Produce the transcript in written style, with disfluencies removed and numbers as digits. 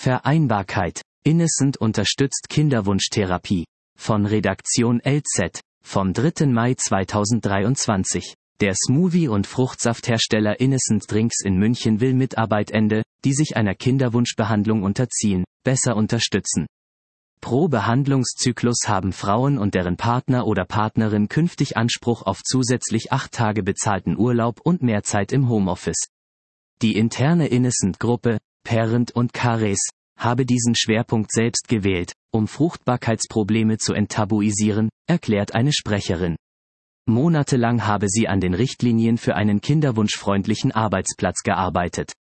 Vereinbarkeit. Innocent unterstützt Kinderwunschtherapie. Von Redaktion LZ. Vom 3. Mai 2023. Der Smoothie- und Fruchtsafthersteller Innocent Drinks in München will Mitarbeitende, die sich einer Kinderwunschbehandlung unterziehen, besser unterstützen. Pro Behandlungszyklus haben Frauen und deren Partner oder Partnerin künftig Anspruch auf zusätzlich 8 Tage bezahlten Urlaub und mehr Zeit im Homeoffice. Die interne Innocent-Gruppe, Parent und Cares, habe diesen Schwerpunkt selbst gewählt, um Fruchtbarkeitsprobleme zu enttabuisieren, erklärt eine Sprecherin. Monatelang habe sie an den Richtlinien für einen kinderwunschfreundlichen Arbeitsplatz gearbeitet.